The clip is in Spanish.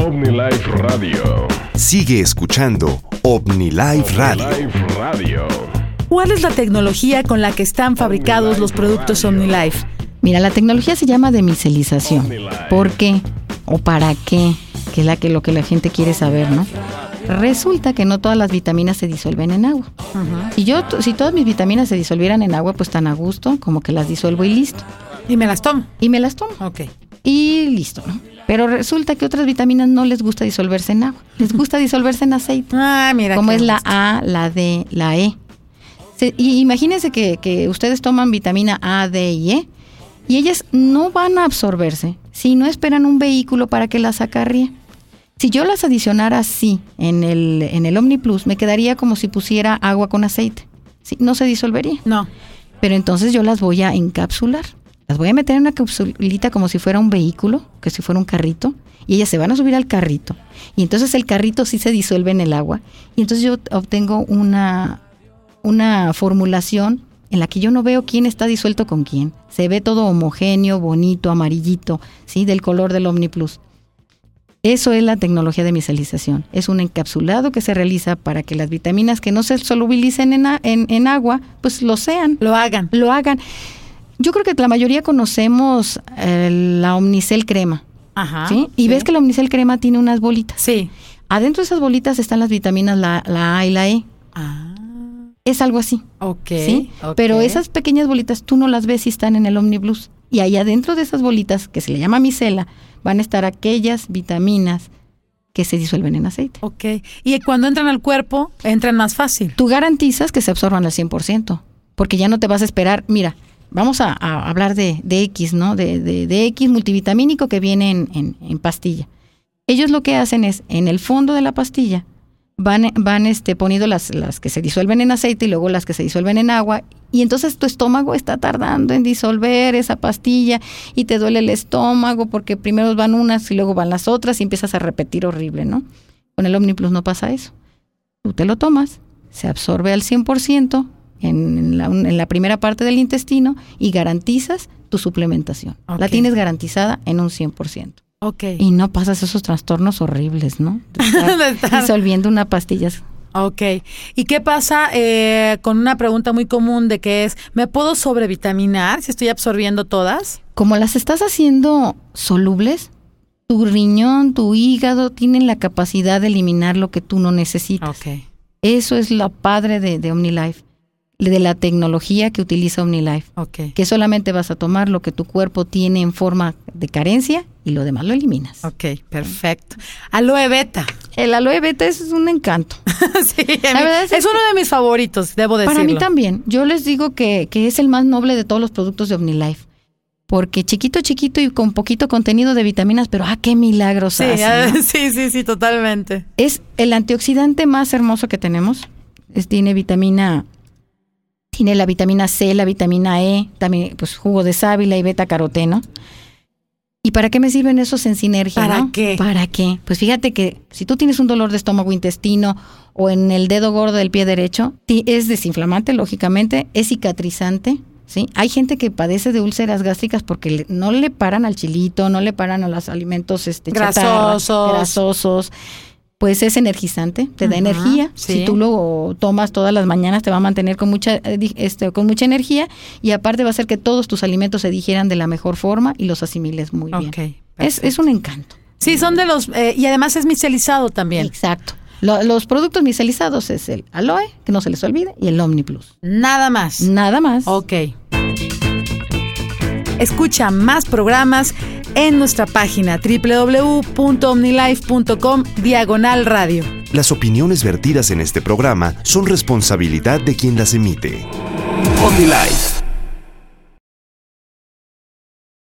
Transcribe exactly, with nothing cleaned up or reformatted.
OmniLife Radio. Sigue escuchando OmniLife Radio. OmniLife Radio. ¿Cuál es la tecnología con la que están fabricados los productos OmniLife? Mira, la tecnología se llama demicelización. ¿Por qué? ¿O para qué? Que es la que, lo que la gente quiere saber, ¿no? Resulta que no todas las vitaminas se disuelven en agua. Uh-huh. Si yo, si todas mis vitaminas se disolvieran en agua, pues tan a gusto, como que las disuelvo y listo. ¿Y me las tomo? Y me las tomo. Ok. Y listo, ¿no? Pero resulta que otras vitaminas no les gusta disolverse en agua. Les gusta disolverse en aceite. Ah, mira. Como es la gusto. A, la D, la E. Se, y imagínense que, que ustedes toman vitamina A, D y E, y ellas no van a absorberse si no esperan un vehículo para que las acarrie. Si yo las adicionara así en el, en el OmniPlus, me quedaría como si pusiera agua con aceite. ¿Sí? No se disolvería. No. Pero entonces yo las voy a encapsular. Las voy a meter en una capsulita como si fuera un vehículo, que si fuera un carrito, y ellas se van a subir al carrito. Y entonces el carrito sí se disuelve en el agua. Y entonces yo obtengo una, una formulación en la que yo no veo quién está disuelto con quién. Se ve todo homogéneo, bonito, amarillito, ¿sí? Del color del OmniPlus. Eso es la tecnología de micelización. Es un encapsulado que se realiza para que las vitaminas que no se solubilicen en, a, en, en agua, pues lo sean. Lo hagan. Lo hagan. Yo creo que la mayoría conocemos eh, la Omnicel crema. Ajá. ¿Sí? Y sí. ves que la Omnicel crema tiene unas bolitas. Sí. Adentro de esas bolitas están las vitaminas, la, la A y la E. Ah. Es algo así. Ok. ¿Sí? Okay. Pero esas pequeñas bolitas tú no las ves si están en el OmniPlus. Y ahí adentro de esas bolitas, que se le llama micela, van a estar aquellas vitaminas que se disuelven en aceite. Ok. Y cuando entran al cuerpo, entran más fácil. Tú garantizas que se absorban al cien por ciento, porque ya no te vas a esperar. Mira, vamos a, a hablar de, de X, ¿no? De, de, de X multivitamínico que viene en, en, en pastilla. Ellos lo que hacen es, en el fondo de la pastilla, van, van este, poniendo las, las que se disuelven en aceite y luego las que se disuelven en agua, y entonces tu estómago está tardando en disolver esa pastilla y te duele el estómago porque primero van unas y luego van las otras y empiezas a repetir horrible, ¿no? Con el OmniPlus no pasa eso. Tú te lo tomas, se absorbe al cien por ciento en la, en la primera parte del intestino y garantizas tu suplementación. Okay. La tienes garantizada en un cien por ciento. Okay. Y no pasas esos trastornos horribles, ¿no? De estar de estar... disolviendo una pastilla. Ok. ¿Y qué pasa eh, con una pregunta muy común de que es, ¿me puedo sobrevitaminar si estoy absorbiendo todas? Como las estás haciendo solubles, tu riñón, tu hígado tienen la capacidad de eliminar lo que tú no necesitas. Ok. Eso es lo padre de, de OmniLife, de la tecnología que utiliza OmniLife. Okay. Que solamente vas a tomar lo que tu cuerpo tiene en forma de carencia y lo demás lo eliminas. Ok, perfecto. Aloe Beta. El aloe beta es un encanto. Sí, la verdad es, es uno de mis favoritos, debo decirlo. Para mí también. Yo les digo que, que es el más noble de todos los productos de OmniLife. Porque chiquito, chiquito y con poquito contenido de vitaminas, pero ¡ah, qué milagros sí, hace! ¿No? Sí, sí, sí, totalmente. Es el antioxidante más hermoso que tenemos. Es, tiene vitamina... Tiene la vitamina C, la vitamina E, también pues jugo de sábila y beta caroteno. ¿Y para qué me sirven esos en sinergia? ¿Para ¿no? qué? ¿Para qué? Pues fíjate que si tú tienes un dolor de estómago, intestino o en el dedo gordo del pie derecho, es desinflamante, lógicamente, es cicatrizante, ¿sí? Hay gente que padece de úlceras gástricas porque no le paran al chilito, no le paran a los alimentos este, grasosos. chatarra, grasosos. Pues es energizante, te da uh-huh, energía. Sí. Si tú lo tomas todas las mañanas te va a mantener con mucha este, con mucha energía y aparte va a hacer que todos tus alimentos se digieran de la mejor forma y los asimiles muy bien. Okay, es, es un encanto. Sí, son de los... Eh, y además es micelizado también. Exacto. Lo, los productos micelizados es el aloe, que no se les olvide, y el OmniPlus. Nada más. Nada más. Ok. Escucha más programas en nuestra página doble u doble u doble u punto omnilife punto com diagonal radio. Las opiniones vertidas en este programa son responsabilidad de quien las emite. OmniLife.